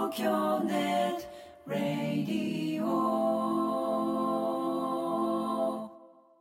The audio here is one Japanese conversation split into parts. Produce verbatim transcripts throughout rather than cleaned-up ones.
東京ネットラディオ。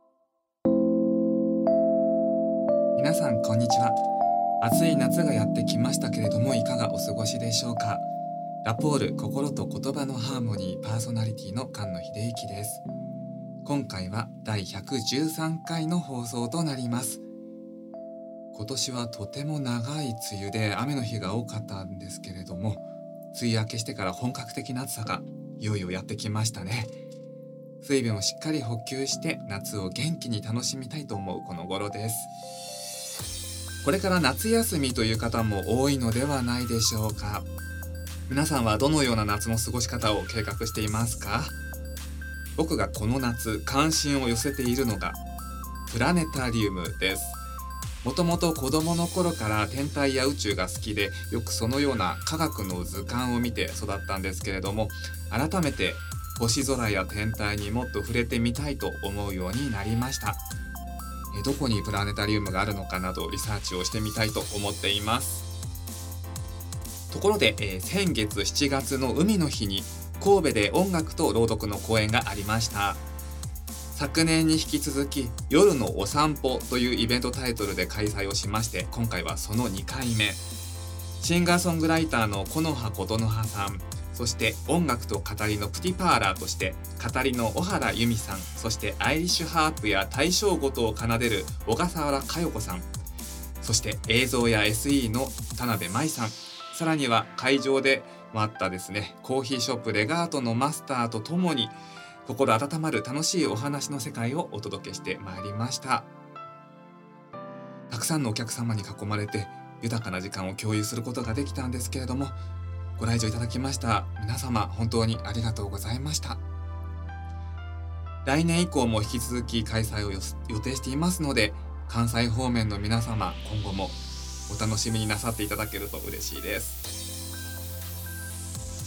皆さんこんにちは。暑い夏がやってきましたけれども、いかがお過ごしでしょうか。ラポール心と言葉のハーモニーパーソナリティの菅野秀幸です。今回はだいひゃくじゅうさんかいの放送となります。今年はとても長い梅雨で雨の日が多かったんですけれども、梅雨明けしてから本格的な暑さがいよいよやってきましたね。水分をしっかり補給して夏を元気に楽しみたいと思うこの頃です。これから夏休みという方も多いのではないでしょうか。皆さんはどのような夏の過ごし方を計画していますか？僕がこの夏関心を寄せているのがプラネタリウムです。もともと子供の頃から天体や宇宙が好きで、よくそのような科学の図鑑を見て育ったんですけれども、改めて星空や天体にもっと触れてみたいと思うようになりました。えどこにプラネタリウムがあるのかなどリサーチをしてみたいと思っています。ところで、えー、先月しちがつの海の日に神戸で音楽と朗読の公演がありました。昨年に引き続き夜のお散歩というイベントタイトルで開催をしまして、今回はそのにかいめ。シンガーソングライターの木の葉琴乃葉さん、そして音楽と語りのプティパーラーとして語りの小原由美さん、そしてアイリッシュハープや大正琴を奏でる小笠原佳代子さん、そして映像や エスイー の田辺舞さん、さらには会場でもあったですね、コーヒーショップレガートのマスターとともに心温まる楽しいお話の世界をお届けしてまいりました。たくさんのお客様に囲まれて豊かな時間を共有することができたんですけれども、ご来場いただきました皆様本当にありがとうございました。来年以降も引き続き開催を予定していますので、関西方面の皆様今後もお楽しみになさっていただけると嬉しいです。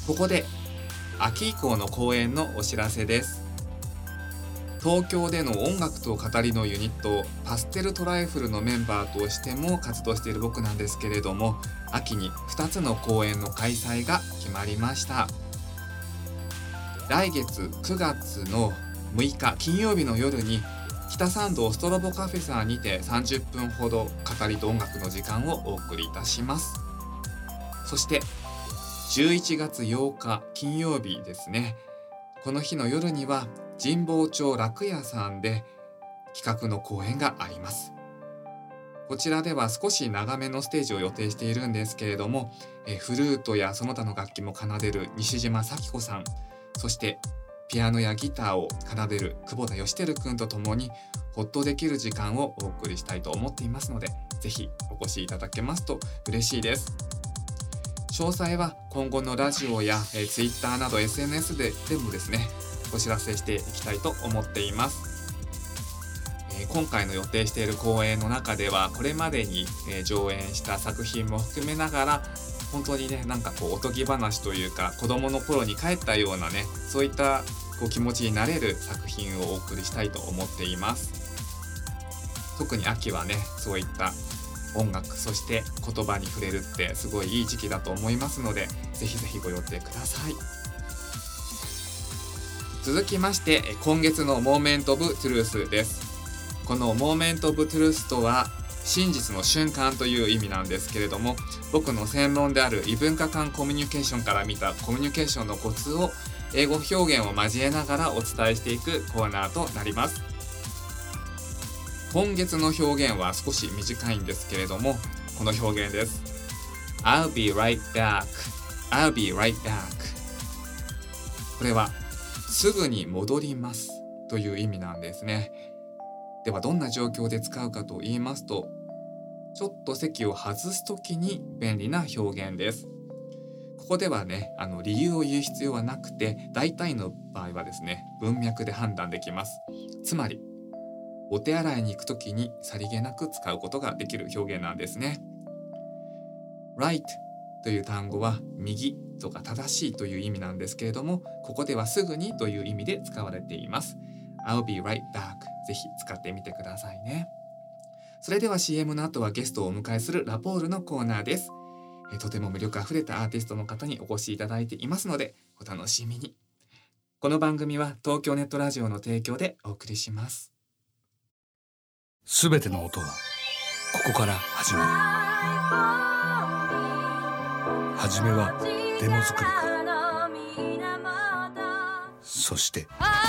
ここで秋以降の公演のお知らせです。東京での音楽と語りのユニットパステルトライフルのメンバーとしても活動している僕なんですけれども、秋にふたつの公演の開催が決まりました。来月くがつのむいか金曜日の夜に北参道ストロボカフェさんにてさんじゅっぷんほど語りと音楽の時間をお送りいたします。そしてじゅういちがつようか金曜日ですね、この日の夜には神保町楽屋さんで企画の公演があります。こちらでは少し長めのステージを予定しているんですけれども、えフルートやその他の楽器も奏でる西島咲子さん、そしてピアノやギターを奏でる久保田義輝くんとともにほっとできる時間をお送りしたいと思っていますので、ぜひお越しいただけますと嬉しいです。詳細は今後のラジオや、えー、Twitter など エスエヌエス で, でもですねお知らせしていきたいと思っています。えー、今回の予定している公演の中ではこれまでに、えー、上演した作品も含めながら、本当にねなんかこうおとぎ話というか子供の頃に帰ったようなね、そういったこう気持ちになれる作品をお送りしたいと思っています。特に秋はねそういった音楽そして言葉に触れるってすごいいい時期だと思いますので、ぜひぜひご予定ください。続きまして今月のモーメントオブトゥルースです。このモーメントオブトゥルースとは真実の瞬間という意味なんですけれども、僕の専門である異文化間コミュニケーションから見たコミュニケーションのコツを英語表現を交えながらお伝えしていくコーナーとなります。今月の表現は少し短いんですけれども、この表現です。 I'll be right back I'll be right back。 これはすぐに戻りますという意味なんですね。ではどんな状況で使うかと言いますと、ちょっと席を外すときに便利な表現です。ここではねあの理由を言う必要はなくて、大体の場合はですね文脈で判断できます。つまりお手洗いに行くときにさりげなく使うことができる表現なんですね。 right という単語は右とか正しいという意味なんですけれども、ここではすぐにという意味で使われています。 I'll be right back。 ぜひ使ってみてくださいね。それでは シーエム の後はゲストをお迎えするラポールのコーナーです。 えー、とても魅力あふれたアーティストの方にお越しいただいていますので、お楽しみに。この番組は東京ネットラジオの提供でお送りします。 すべての音はここから始まる。はじめはデモ作りから、そして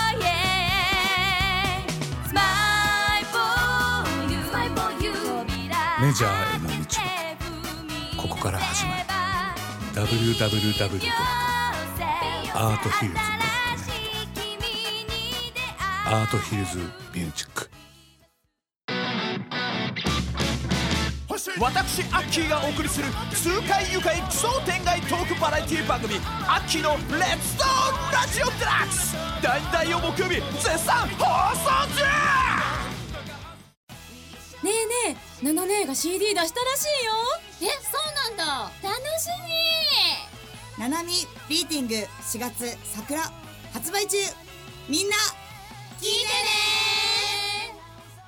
メジャーへの道はここから始まる。 ダブリューダブリューダブリュー ドットアートヒルズ ドットネット アートヒルズミュージック。 私アッキーがお送りする痛快愉快奇想天外トークバラエティ番組アッキーのレッツトークラジオデラックス、だいたいを木曜日絶賛放送中。 ねえねえ、ナナ姉が シーディー 出したらしいよ。 え、そうなんだ。楽しみ。 ナナミビーティングしがつ桜発売中。みんな聞いてね。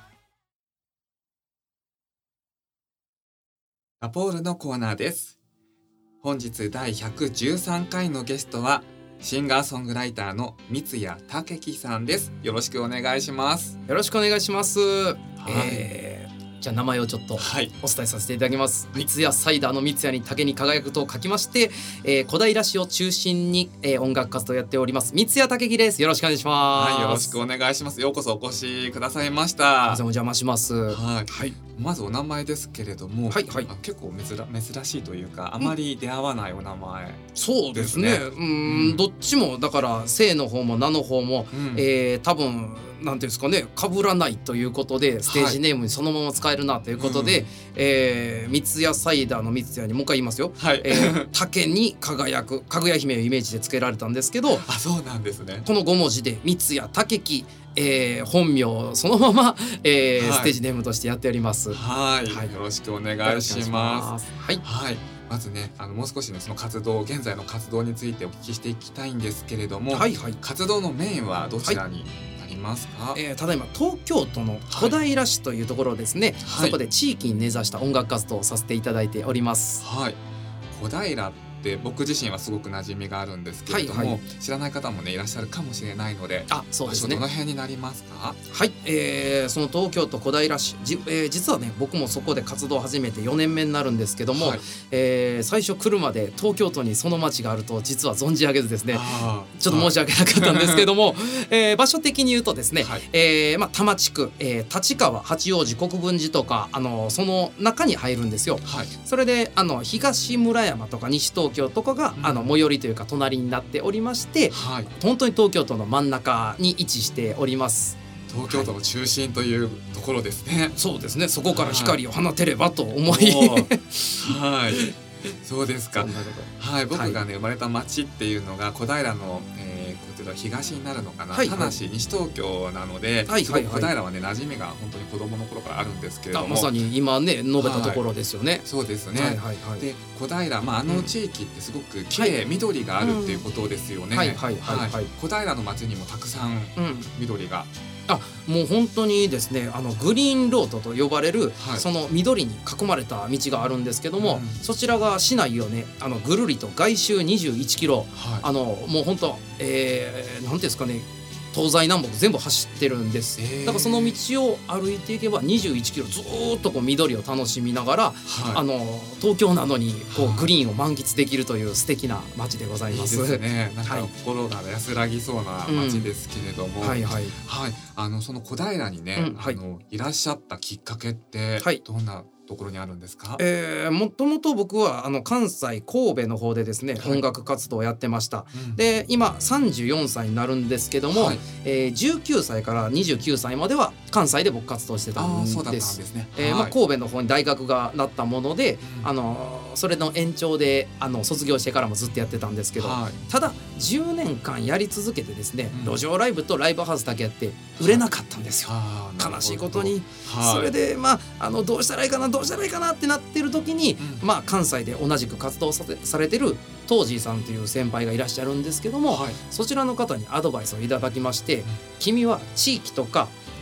ラポールのコーナーです。本日だいひゃくじゅうさんかいのゲストはシンガーソングライターの三谷武樹さんです。よろしくお願いします。 よろしくお願いします。 はい、 えー、じゃあ名前をちょっとおはい伝えさせていただきます。 はい三谷サイダーの三谷に竹に輝くと書きまして、えー、小平市を中心に、えー、音楽活動をやっております三谷武樹です。よろしくお願いします。 はい、よろしくお願いします。ようこそお越しくださいました。 お邪魔します。 はい、 はいまずお名前ですけれども、 はいはいあ結構珍珍しいというかあまり出会わないお名前、 そうですね。 ですねうーん、 うんどっちもだから姓の方も名の方も、 うんえー、多分なんていうんですかね、被らないということでステージネームにそのまま使えるなということで、 うんえー、三谷サイダーの三谷にもう一回言いますよ。 はい、 えー、竹に輝くかぐや姫をイメージで付けられたんですけど、 あそうなんですね。 このご文字で三谷武樹、えー、本名そのまま、えーはいステージネームとしてやっております。 はい、 はいよろしくお願いします。 す。はい。 はい、まずね、あのもう少しねその活動、現在の活動についてお聞きしていきたいんですけれども、 はいはい。 活動のメインはどちらになりますか？ えー、ただいま東京都の小平市というところですね、 はいそこで地域に根ざした音楽活動をさせていただいております。 はい、小平って僕自身はすごく馴染みがあるんですけれども、 はいはい知らない方もねいらっしゃるかもしれないので、 あ、そうですね。 場所どの辺になりますか？ はい、えー、その東京都小平市、じ、えー、実はね僕もそこで活動を始めてよねんめになるんですけども、 はい、 えー、最初来るまで東京都にその町があると実は存じ上げずですね、 あーちょっと申し訳なかったんですけども、えー、場所的に言うとですね、 はいえーまあ、多摩地区、えー、立川、八王子、国分寺とかあのその中に入るんですよ。 はいそれであの東村山とか西東京とかが、 うんあの最寄りというか隣になっておりまして、 はい、 本当に東京都の真ん中に位置しております。 東京都の中心というところですね。 そうですね、そこから光を放てればと思い、 おーはい、そうですか。 そんなことはい、僕がね、生まれた町っていうのが小平の、えーこちら東になるのかな、 はいはい田無西東京なので、 はいはいはいすごく小平はね馴染みが本当に子供の頃からあるんですけれども、 あまさに今ね述べたところですよね。 そうですね。 はいはいはい。 で小平、まあ、あの地域ってすごく綺麗、 はい緑があるっていうことですよね。 はいはいはいはい小平の町にもたくさんうん、 緑が、 あもう本当にですね、あのグリーンロードと呼ばれる、 はいその緑に囲まれた道があるんですけども、 うんそちらが市内をねあのぐるりと外周にじゅういちキロ、 はい、 あのもう本当、えー、なんていうんですかね、東西南北全部走ってるんです。 えーだからその道を歩いていけばにじゅういちキロずーっとこう緑を楽しみながら、 はい、 あの東京なのにこうはいグリーンを満喫できるという素敵な街でございいいます。 ですね。なんかはい心が安らぎそうな町ですけれども、 はいはい。 はい、あのその小平にね、 うんはいあのいらっしゃったきっかけってはいどんなところにあるんですか？ えー、もともと僕はあの関西神戸の方でですね、 はい音楽活動をやってました。 うんで今さんじゅうよんさいになるんですけども、 はい、 えー、じゅうきゅうさいからにじゅうきゅうさいまでは関西で僕活動してたんああそうだったんで。 ですすね。 えーまあ、 はい神戸の方に大学がなったもので、 うんあのそれの延長であの卒業してからもずっとやってたんですけど、 はいただじゅうねんかんやり続けてですね、 うん路上ライブとライブハウスだけやって売れなかったんですよ。 あーなるほど悲しいことに、 はい、 それでまああのどうしたらいいかなどうしたらいいかなってなってる時に、 うんまあ関西で同じく活動させされてるトージーさんという先輩がいらっしゃるんですけども、 はい、 そちらの方にアドバイスをいただきまして、 ん君は地域とか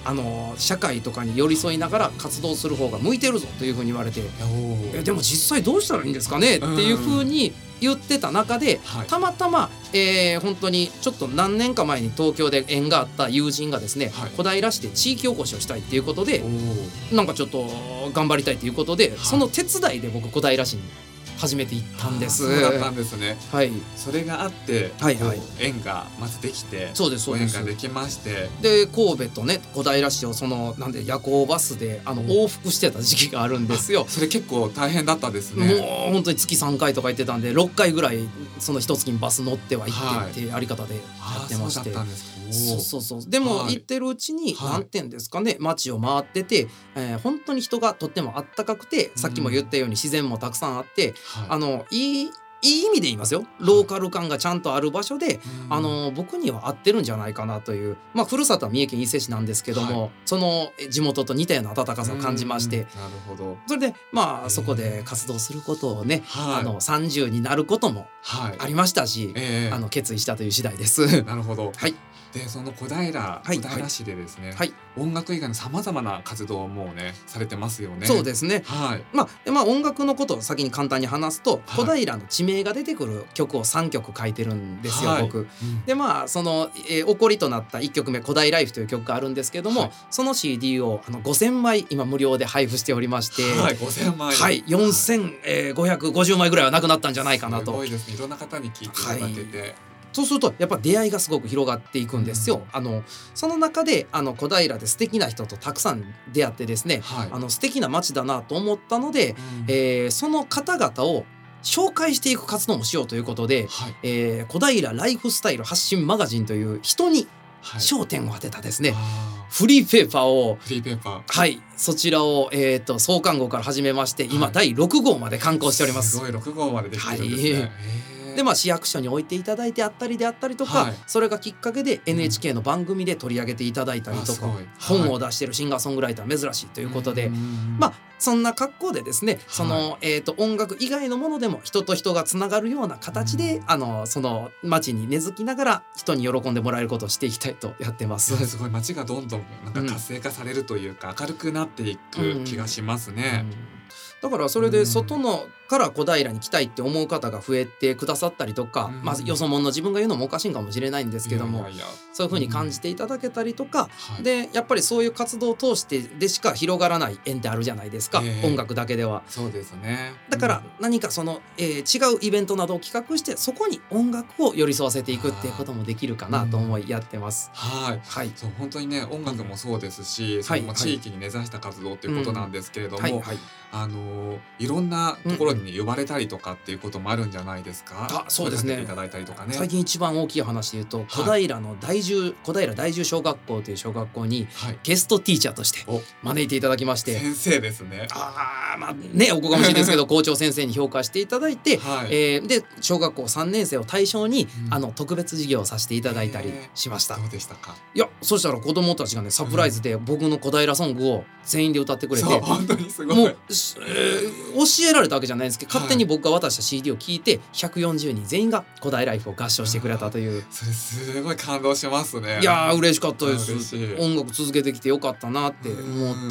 あの社会とかに寄り添いながら活動する方が向いてるぞというふうに言われて、えでも実際どうしたらいいんですかねっていうふうに言ってた中で、はい、たまたま、えー、本当にちょっと何年か前に東京で縁があった友人がですね、はい、小平市で地域おこしをしたいっていうことでなんかちょっと頑張りたいということで、はい、その手伝いで僕小平市に初めて行ったんです。 そうだったんですね。 はい。 それがあって、はいはい、縁がまずできて、 そうですそうです。 縁ができまして、 で神戸とね小平市をそのなんで夜行バスであの往復してた時期があるんですよ。 それ結構大変だったですね。 もう本当に月さんかいとか行ってたんでろっかいぐらいその一月にバス乗っては行ってってやり方でやってまして。はい、そうそうそう。でも、はい、行ってるうちに、はい、なんていうんですかね、街を回ってて、えー、本当に人がとってもあったかくて、さっきも言ったように自然もたくさんあって、はい、あのいいいい意味で言いますよ、ローカル感がちゃんとある場所で、あの僕には合ってるんじゃないかなという、まあふるさとは三重県伊勢市なんですけども、はい、その地元と似たような温かさを感じまして、 なるほど。 それでまあそこで活動することをね、はい、あのさんじゅうになることもありましたし、はいえー、あの決意したという次第です。 なるほど。 はい。 でその小平、小平市でですね、はい、音楽以外のさまざまな活動をもうねされてますよね。 そうですね、はい。まあ、まあ音楽のことを先に簡単に話すと、はい、小平の地名が出てくる曲をさんきょく書いてるんですよ、はい、僕、うん、でまあその、えー、起こりとなったいっきょくめ「古代ライフ」という曲があるんですけども、はい、その シーディー をあのごせんまい今無料で配布しておりまして、 はい、ごせんまい、 はい、よんせんごひゃくごじゅうまいぐらいはなくなったんじゃないかなと。 すごいですね。いろんな方に聞いていただけて、はい、 そうするとやっぱ出会いがすごく広がっていくんですよ。うん、あのその中であの小平で素敵な人とたくさん出会ってですね、はい、あの素敵な街だなと思ったので、うん、えー、その方々を紹介していく活動もしようということで、はい、えー、小平ライフスタイル発信マガジンという人に焦点を当てたですね、はい、フリーペーパーをフリーペーパー、 はい、そちらを、えー、と創刊号から始めまして今、はい、だいろくごうまで刊行しております。 すごいろくごうまでできてるんですね。はいでまあ、市役所に置いていただいてあったりであったりとか、はい、それがきっかけで エヌエイチケー の番組で取り上げていただいたりとか、うん、本を出しているシンガーソングライター珍しいということで、まあそんな格好でですね、その、はい、えー、と音楽以外のものでも人と人がつながるような形で、あのその街に根付きながら人に喜んでもらえることをしていきたいとやってます。 すごい街がどんどんなんか活性化されるというか、うん、明るくなっていく気がしますね。 うんうん、だからそれで外のから小平に来たいって思う方が増えてくださったりとか、うん、まあよそ者の自分が言うのもおかしいかもしれないんですけども、いやいやいや、そういう風に感じていただけたりとか、うん、でやっぱりそういう活動を通してでしか広がらない縁ってあるじゃないですか、えー、音楽だけでは。 そうですね。 だから何かその、えー、違うイベントなどを企画してそこに音楽を寄り添わせていくっていうこともできるかなと思いやってます。 はい、はい、そう本当にね音楽もそうですし、うん、その地域に根ざした活動っていうことなんですけれども、はいはいはい、あのいろんなところに呼ばれたりとかっていうこともあるんじゃないですか。 あ、そうですね。 いただいたりとかね。 最近一番大きい話で言うと、はい、小平の大樹小平大樹小学校という小学校にゲストティーチャーとして招いていただきまして、 先生ですね。 ああまあねおこがましいですけど校長先生に評価していただいて、はい、えー、で小学校さんねんせいを対象に、うん、あの特別授業をさせていただいたりしました。 どうでしたか。 いやそしたら子供たちがねサプライズで僕の小平ソングを全員で歌ってくれて、 そう本当にすごい。 もう、えー、教えられたわけじゃないんですけど、勝手に僕が渡した シーディー を聞いてひゃくよんじゅうにん全員が古代ライフを合唱してくれたという。 それすごい感動しますね。 いやー嬉しかったです。音楽続けてきてよかったなって思った、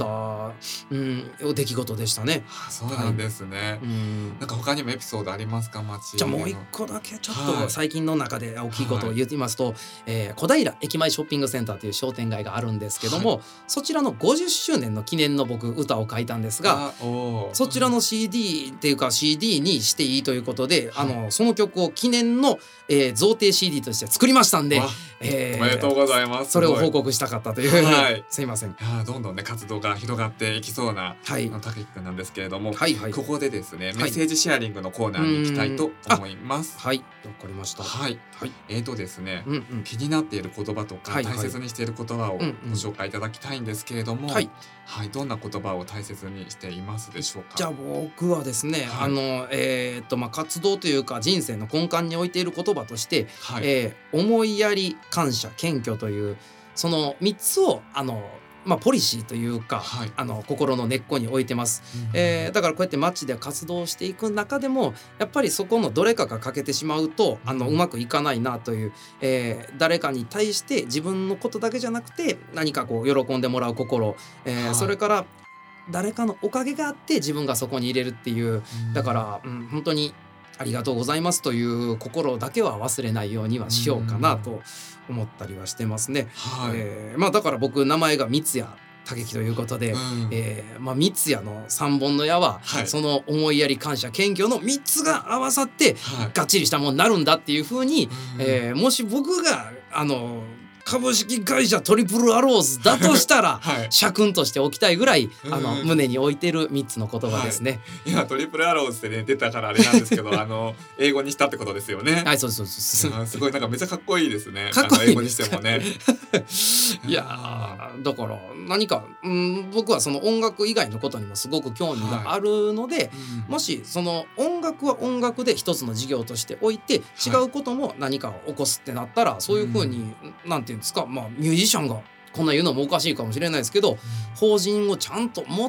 うん、出来事でしたね。 そうなんですね、はい、うん、なんか他にもエピソードありますか。町じゃあもう一個だけちょっと最近の中で大きいことを言ってみますと、はい、えー、小平駅前ショッピングセンターという商店街があるんですけども、はい、そちらのごじゅっしゅうねんの記念の僕歌を書いたんですが、そちらの シーディー っていうか シーディー にしていいということで、はい、あのその曲を記念の、えー、贈呈 シーディー として作りましたんで、 えー、おめでとうございます。 それを報告したかったという、はい、すいません。いやどんどんね活動が広がっていきそうな、はい、たけきくんなんですけれども、はいはい、ここでですねメッセージシェアリングのコーナーに行きたいと思います。 はい、わかりました。 はい、はい、えーとですね、うんうん、気になっている言葉とか、はいはい、大切にしている言葉をご紹介いただきたいんですけれども、はい、はい、どんな言葉を大切にしていますでしょうか。 じゃあ僕はですね、はい、あのえー、っとまあ活動というか人生の根幹に置いている言葉として、はい、えー、思いやり感謝謙虚というそのみっつをあのまあ、ポリシーというか、 はい、 あの心の根っこに置いてます、うんえー、だからこうやって街で活動していく中でもやっぱりそこのどれかが欠けてしまうとあのうまくいかないなという、えー、誰かに対して自分のことだけじゃなくて何かこう喜んでもらう心、えーはい、それから誰かのおかげがあって自分がそこに入れるっていう、うん、だから、うん、本当にありがとうございますという心だけは忘れないようにはしようかなと思ったりはしてますね、はいえーまあ、だから僕名前が三谷武樹ということで、うんえーまあ、三谷の三本の矢は、はい、その思いやり感謝謙虚のみっつが合わさって、はい、がっちりしたものになるんだっていうふうに、うんえー、もし僕があの株式会社トリプルアローズだとしたら、はい、社訓としておきたいぐらいあの胸に置いてるみっつの言葉ですね、 はい、今トリプルアローズってね出たからあれなんですけどあの英語にしたってことですよね。 はいそうそうそうそうすごいなんかめっちゃかっこいいですね。 かっこいいですか。英語にしてもねいやだから何か、うん、僕はその音楽以外のことにもすごく興味があるので、はいうん、もしその音楽は音楽で一つの事業としておいて違うことも何かを起こすってなったら、はい、そういうふうに、うん、なんていうんですか、まあ、ミュージシャンがこんな言うのもおかしいかもしれないですけど、うん、法人をちゃんと持って、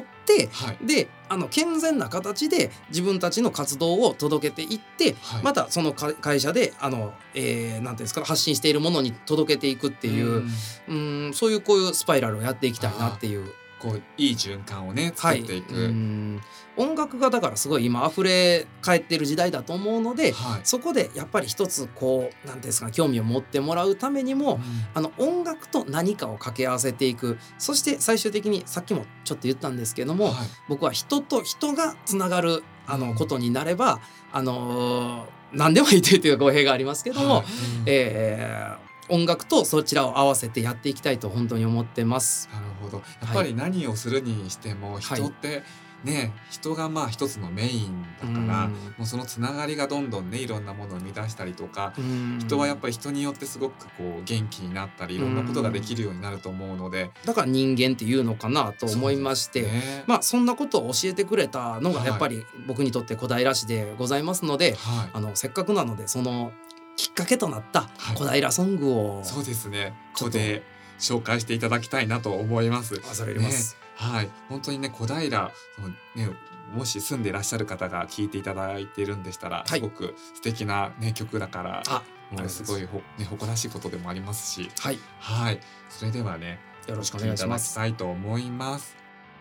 はい、であの健全な形で自分たちの活動を届けていって、はい、またその会社であの、えー、なんていうんですか発信しているものに届けていくっていう、うん、うんそういうこういうスパイラルをやっていきたいなっていう。 こういい循環をね作っていく、はい、うん音楽がだからすごい今溢れ返ってる時代だと思うので、はい、そこでやっぱり一つこうなんていうんですか興味を持ってもらうためにも、うん、あの音楽と何かを掛け合わせていく。そして最終的にさっきもちょっと言ったんですけども、はい、僕は人と人がつながるあのことになれば、あのー、何でもいいという語弊がありますけども、はいうんえー音楽とそちらを合わせてやっていきたいと本当に思ってます。 なるほど。やっぱり何をするにしても人ってね、はい、人がまあ一つのメインだから、うん、もうそのつながりがどんどんねいろんなものを生み出したりとか、うん、人はやっぱり人によってすごくこう元気になったりいろんなことができるようになると思うので、うん、 だから人間っていうのかなと思いまして、ね、まあそんなことを教えてくれたのがやっぱり僕にとって小平市でございますので、はい、あのせっかくなのでそのきっかけとなった小平ソングを、 はい、そうですねここで紹介していただきたいなと思います。 恐れ入ります、 ね、はい本当にね小平その、ね、もし住んでいらっしゃる方が聴いていただいているんでしたら、はい、すごく素敵な、ね、曲だからあもうすごいほ、ね、誇らしいことでもありますし、 はい、 はい、それではねよろしくお願いします。 いただきたいと思います。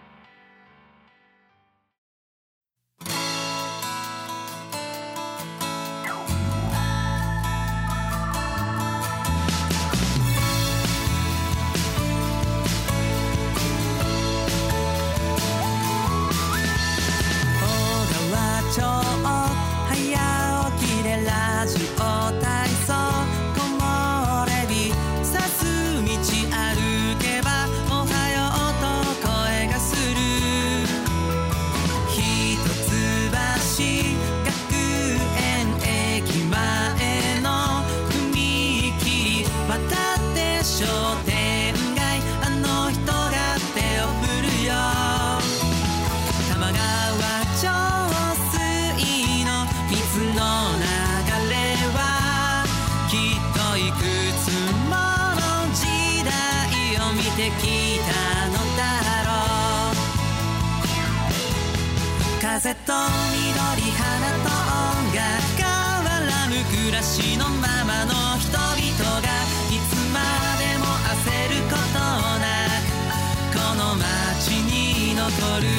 風と緑花と音楽変わらぬ暮らしのままの人々がいつまでも焦ることなくこの街に残る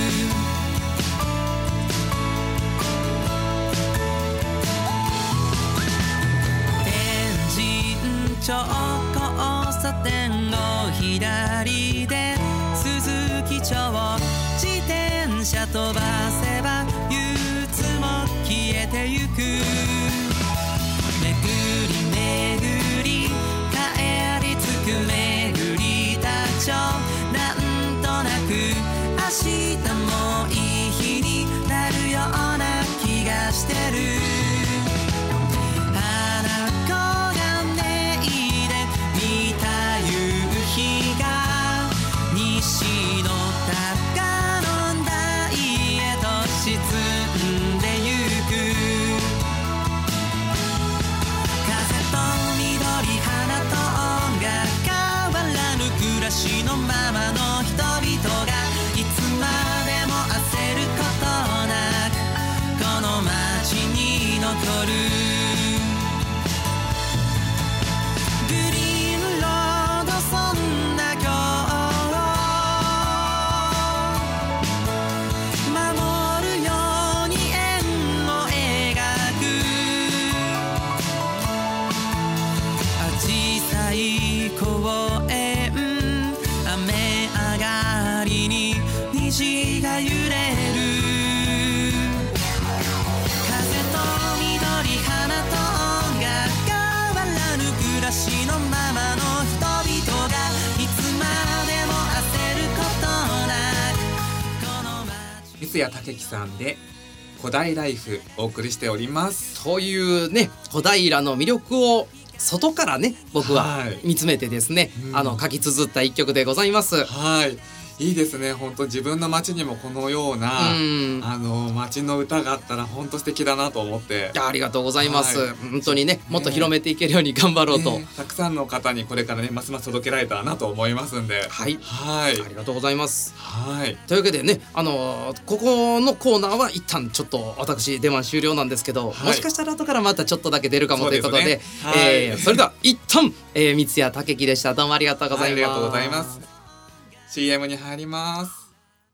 天神町交差点を左で鈴木町自転車飛ばせば憂鬱も消えてゆくめぐりめぐり帰り着くめぐりたちょなんとなく明日もいい日になるような気がしてる花子が寝入で見た夕日が西の高の台へと沈んでゆく風と緑花と音楽変わらぬ暮らしのままのグリーンロードそんな今日守るように円を描く小さい公園雨上がりに虹が揺れる風と緑花と音楽変わらぬ暮らしのままの人々がいつまでも焦ることなくこの街三谷武樹さんで古代ライフお送りしております。 というね小平の魅力を外からね僕は見つめてですね、はい、あの書き綴った一曲でございます。 はい、いいですね。本当自分の街にもこのような、うん、あの街の歌があったら本当素敵だなと思って。 いやありがとうございます、はい、本当にねもっと広めていけるように頑張ろうと、ね、 たくさんの方にこれからねますます届けられたらなと思いますんで、 はい、はい、ありがとうございます。 はい、 というわけでねあのー、ここのコーナーは一旦ちょっと私出番終了なんですけど、はい、もしかしたら後からまたちょっとだけ出るかもということ で, そ, で、ねはいえー、それでは一旦、えー、三谷武樹でした。どうもありがとうございます。 はい、ありがとうございます。 シーエム に入ります。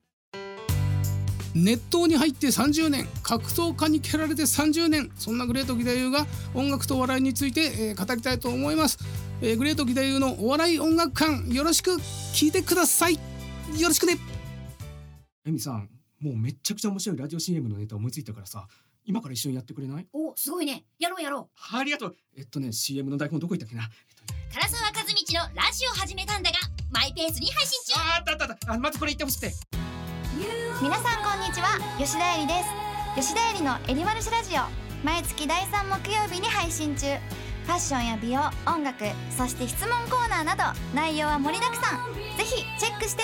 熱湯に入ってさんじゅうねん、格闘家に蹴られてさんじゅうねん、そんなグレート義太夫が音楽とお笑いについて、えー、語りたいと思います、えー、グレート義太夫のお笑い音楽館、よろしく聞いてください。よろしくね。 エミさん、もうめっちゃくちゃ面白いラジオ シーエム のネタ思いついたからさ、今から一緒にやってくれない？ お、すごいね。やろうやろう。 ありがとう。えっとね シーエム の台本どこ行ったっけな。 唐沢和道のラジオ始めたんだがマイペースに配信中。 あったあったあった。あ、まずこれ言ってほしくて。 皆さんこんにちは、吉田絵里です。吉田絵里のエリマルシラジオ、毎月だいさん木曜日に配信中。ファッションや美容、音楽、そして質問コーナーなど内容は盛りだくさん。ぜひチェックしてね。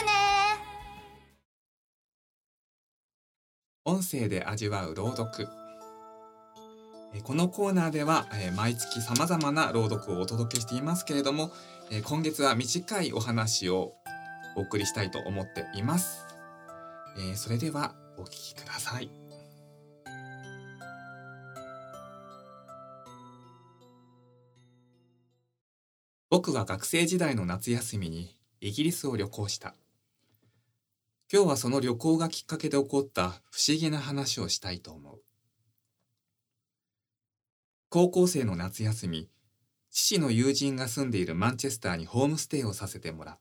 音声で味わう朗読。このコーナーでは毎月さまざまな朗読をお届けしていますけれども、今月は短いお話をお送りしたいと思っています。えー、それではお聞きください。僕は学生時代の夏休みにイギリスを旅行した。今日はその旅行がきっかけで起こった不思議な話をしたいと思う。高校生の夏休み、父の友人が住んでいるマンチェスターにホームステイをさせてもらった。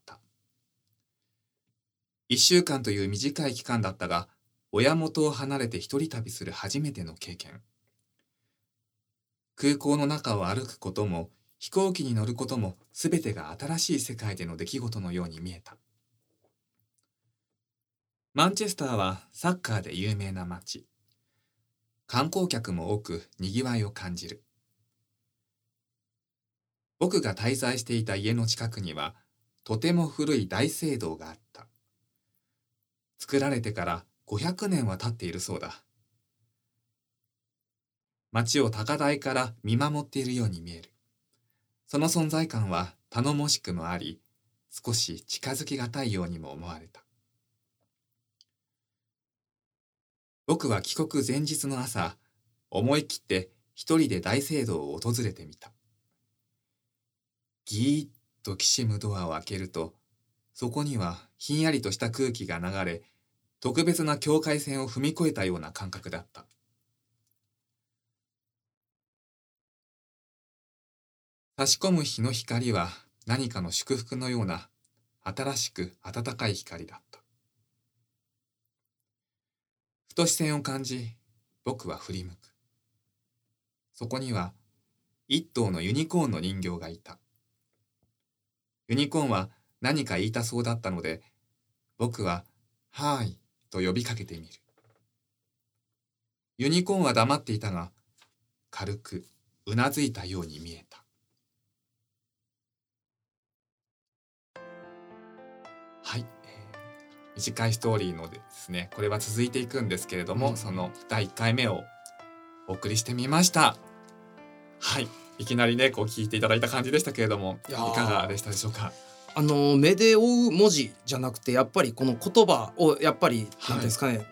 一週間という短い期間だったが、親元を離れて一人旅する初めての経験。空港の中を歩くことも、飛行機に乗ることも、すべてが新しい世界での出来事のように見えた。マンチェスターはサッカーで有名な街。観光客も多く賑わいを感じる。僕が滞在していた家の近くには、とても古い大聖堂があった。作られてからごひゃくねんは経っているそうだ。町を高台から見守っているように見える。その存在感は頼もしくもあり、少し近づきがたいようにも思われた。僕は帰国前日の朝、思い切って一人で大聖堂を訪れてみた。ギーッときしむドアを開けると、そこにはひんやりとした空気が流れ、特別な境界線を踏み越えたような感覚だった。差し込む日の光は何かの祝福のような新しく暖かい光だった。ふと視線を感じ、僕は振り向く。そこには一頭のユニコーンの人形がいた。ユニコーンは何か言いたそうだったので、僕ははーいと呼びかけてみる。ユニコーンは黙っていたが、軽くうなずいたように見えた。はい、えー、短いストーリーのですね、これは続いていくんですけれども、うん、そのだいいっかいめをお送りしてみました。はい、いきなりねこう聞いていただいた感じでしたけれども、いかがでしたでしょうか。 あの目で追う文字じゃなくて、やっぱりこの言葉をやっぱり何ですかね、はい、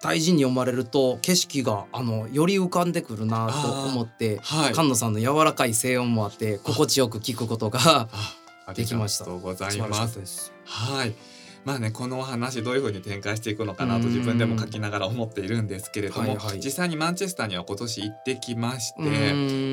大事に読まれると景色があのより浮かんでくるなと思って、はい、菅野さんの柔らかい声音もあって心地よく聞くことができました。 ありがとうございます。はい、まあね、このお話どういう風に展開していくのかなと自分でも書きながら思っているんですけれども、はいはい、実際にマンチェスターには今年行ってきまして、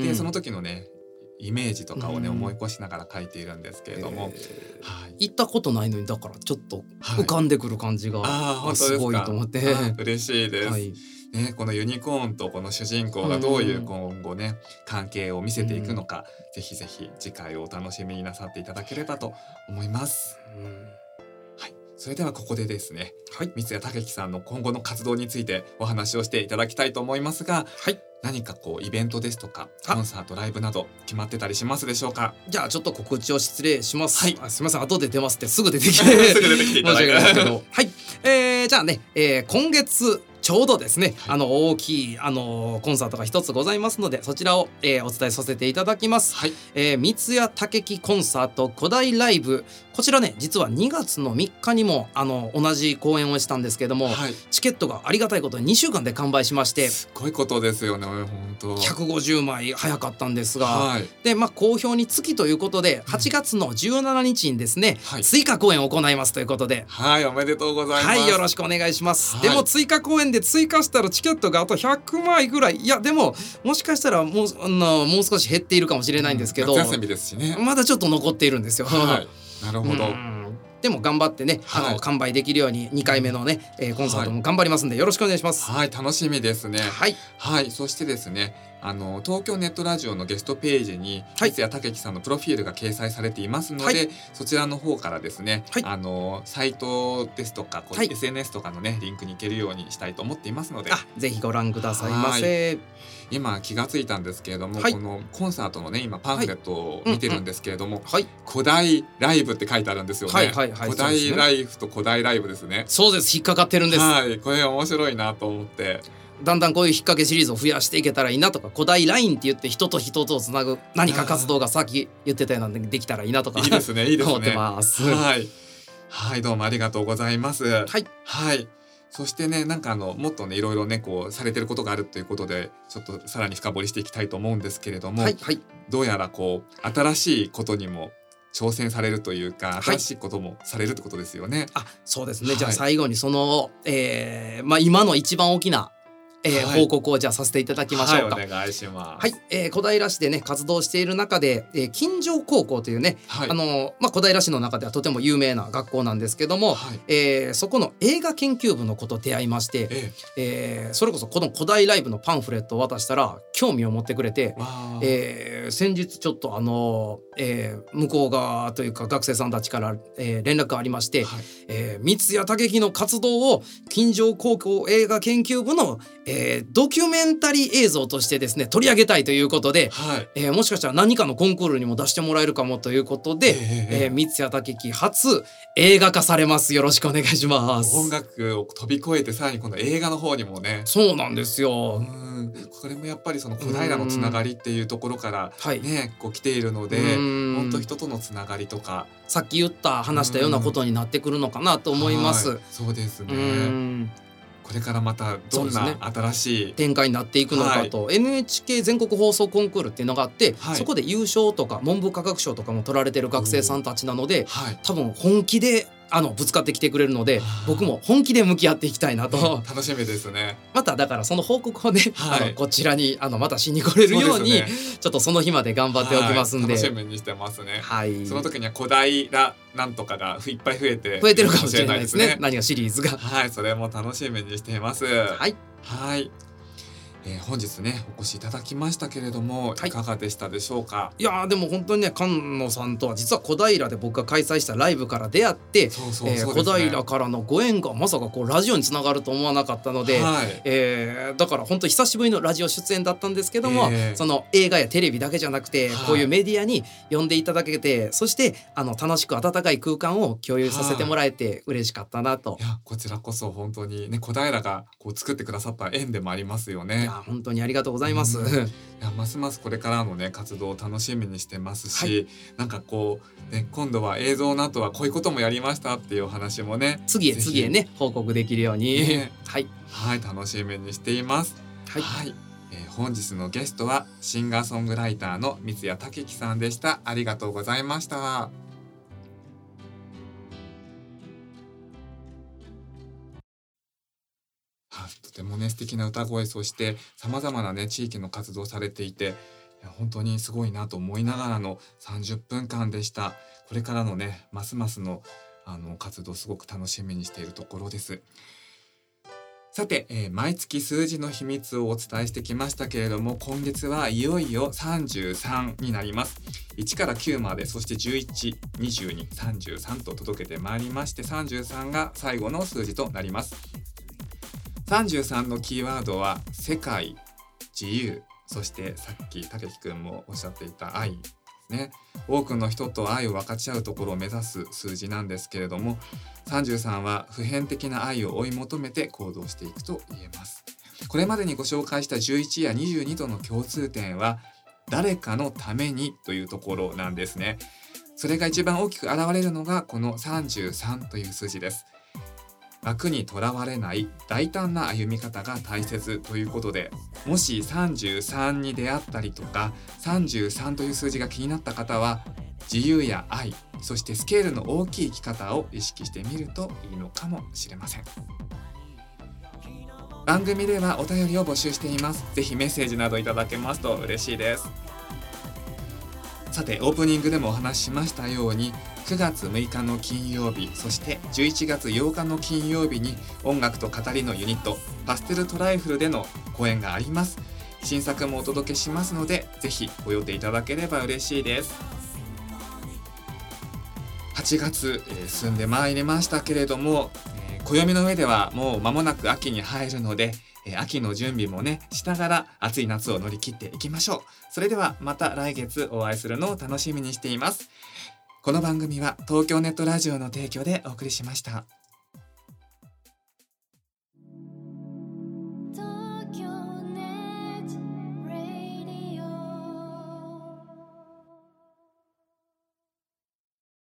でその時のねイメージとかをね思い起こしながら書いているんですけれども、 えーはい、行ったことないのにだからちょっと浮かんでくる感じが、はい、すごいと思って、 嬉しいです、はいね、このユニコーンとこの主人公がどういう今後ね関係を見せていくのか、ぜひぜひ次回をお楽しみになさっていただければと思います。うん、はい、それではここでですね、はい、三谷武樹さんの今後の活動についてお話をしていただきたいと思いますが、はい、何かこうイベントですとかコンサートライブなど決まってたりしますでしょうか？ じゃあちょっと告知を失礼します。はい、あすみません、後で出ますってすぐ出てきてすぐ出てきていただいて申し訳ないですけどはい、えー、じゃあね、えー、今月ちょうどですね、はい、あの大きいあのコンサートが一つございますので、そちらを、えー、お伝えさせていただきます。はい、えー、三谷武樹コンサート古代ライブ、こちらね実はにがつのみっかにもあの同じ公演をしたんですけれども、はい、チケットがありがたいことににしゅうかんで完売しまして、 すごいことですよね本当。 ひゃくごじゅうまい早かったんですが、はい、でまあ好評につきということではちがつのじゅうしちにちにですね、はい、追加公演を行いますということで、 はい、おめでとうございます。 はい、よろしくお願いします。はい、でも追加公演で追加したらチケットがあとひゃくまいぐらい、いやでももしかしたらもうあのもう少し減っているかもしれないんですけど、 うん、夏休みですしね、 まだちょっと残っているんですよ。 はい、なるほど。 でも頑張ってね、はい、あの完売できるようににかいめのね、えー、コンサートも頑張りますんで、よろしくお願いします。 はい、楽しみですね。 はい、 はい、そしてですね、あの東京ネットラジオのゲストページに三谷武樹さんのプロフィールが掲載されていますので、はい、そちらの方からですね、はい、あのサイトですとかこう、はい、エスエヌエス とかのねリンクに行けるようにしたいと思っていますので、 あぜひご覧くださいませ。 今気がついたんですけれども、はい、このコンサートのね今パンフレットを見てるんですけれども、はいうんうん、古代ライブって書いてあるんですよね。はいはいはい、古代ライフと古代ライブですね。 そうです、引っかかってるんです。 はい、これ面白いなと思って、 だんだんこういう引っ掛けシリーズを増やしていけたらいいなとか、古代ラインって言って人と人とをつなぐ何か活動がさっき言ってたようなのでできたらいいなとかいいですねいいですね思ってます。 はい、はい、どうもありがとうございます。はい、はい、そしてねなんかあのもっとねいろいろねこうされてることがあるということでちょっとさらに深掘りしていきたいと思うんですけれども、はいはい、どうやらこう新しいことにも挑戦されるというか新しいこともされるってことですよね。はい、 あそうですね、はい、じゃあ最後にその、えーまあ、今の一番大きなえーはい、報告をじゃあさせていただきましょうか。 はい、お願いします。 はい、えー、小平市でね活動している中で、えー、金城高校というね、はい、あのまあ、小平市の中ではとても有名な学校なんですけども、はい、えー、そこの映画研究部の子と出会いまして、えーえー、それこそこの古代ライブのパンフレットを渡したら興味を持ってくれて、えー、先日ちょっとあの、えー、向こう側というか学生さんたちから、えー、連絡がありまして、はい、えー、三谷武樹の活動を金城高校映画研究部のえー、ドキュメンタリー映像としてですね取り上げたいということで、はい、えー、もしかしたら何かのコンクールにも出してもらえるかもということで、えーえー、三谷武樹初映画化されます。よろしくお願いします。 音楽を飛び越えてさらにこの映画の方にもね。 そうなんですよ。 うん、これもやっぱりその小平のつながりっていうところからねこう来ているので、本当人とのつながりとかさっき言った話したようなことになってくるのかなと思います。 はい、そうですね。これからまたどんな新しい、ね、 展開になっていくのかと、はい、エヌエイチケー 全国放送コンクールっていうのがあって、はい、そこで優勝とか文部科学省とかも取られてる学生さんたちなので、はい、多分本気であのぶつかってきてくれるので僕も本気で向き合っていきたいなと、 ね、楽しみですね。 まただからその報告をね、はい、あのこちらにあのまたしに来れるようにう、ね、ちょっとその日まで頑張っておきますんで、 はい、楽しみにしてますね。 はい、 その時には古代らなんとかがいっぱい増えて増えてるかもしれないですね。何がシリーズがはい、それも楽しみにしています。はいはい、えー、本日ねお越しいただきましたけれども、はい、いかがでしたでしょうか。 いやでも本当にね菅野さんとは実は小平で僕が開催したライブから出会って小平からのご縁がまさかこうラジオにつながると思わなかったので、はい、えー、だから本当久しぶりのラジオ出演だったんですけども、えー、その映画やテレビだけじゃなくて、はい、こういうメディアに呼んでいただけて、そしてあの楽しく温かい空間を共有させてもらえて嬉しかったなと。 いやこちらこそ本当にね小平がこう作ってくださった縁でもありますよね。 や本当にありがとうございます、うん、いやますますこれからのね活動を楽しみにしてますし、はい、なんかこう、ね、今度は映像の後はこういうこともやりましたっていうお話もね次へ次へね報告できるように、ね、はい、 はい、楽しみにしています。はい、はい、えー、本日のゲストはシンガーソングライターの三谷武樹さんでした。ありがとうございました。とてもね素敵な歌声、そしてさまざまなね地域の活動されていて、いや本当にすごいなと思いながらのさんじゅっぷんかんでした。これからのねますますのあの活動すごく楽しみにしているところです。さて、えー、毎月数字の秘密をお伝えしてきましたけれども、今月はいよいよさんじゅうさんになります。いちからきゅうまで、そしてじゅういち、にじゅうに、さんじゅうさんと届けてまいりまして、さんじゅうさんが最後の数字となります。さんじゅうさんのキーワードは世界、自由、そしてさっき武樹くんもおっしゃっていた愛ですね。多くの人と愛を分かち合うところを目指す数字なんですけれども、さんじゅうさんは普遍的な愛を追い求めて行動していくと言えます。これまでにご紹介したじゅういちやにじゅうにとの共通点は誰かのためにというところなんですね。それが一番大きく現れるのがこのさんじゅうさんという数字です。枠にとらわれない大胆な歩み方が大切ということで、もしさんじゅうさんに出会ったりとかさんじゅうさんという数字が気になった方は、自由や愛、そしてスケールの大きい生き方を意識してみるといいのかもしれません。番組ではお便りを募集しています。ぜひメッセージなどいただけますと嬉しいです。さて、オープニングでもお話ししましたように、くがつむいかの金曜日、そしてじゅういちがつようかの金曜日に音楽と語りのユニットパステルトライフルでの公演があります。新作もお届けしますので、ぜひご予定いただければ嬉しいです。はちがつ、えー、進んでまいりましたけれども、えー、暦の上ではもう間もなく秋に入るので、えー、秋の準備もねしながら暑い夏を乗り切っていきましょう。それではまた来月お会いするのを楽しみにしています。この番組は東京ネットラジオの提供でお送りしました。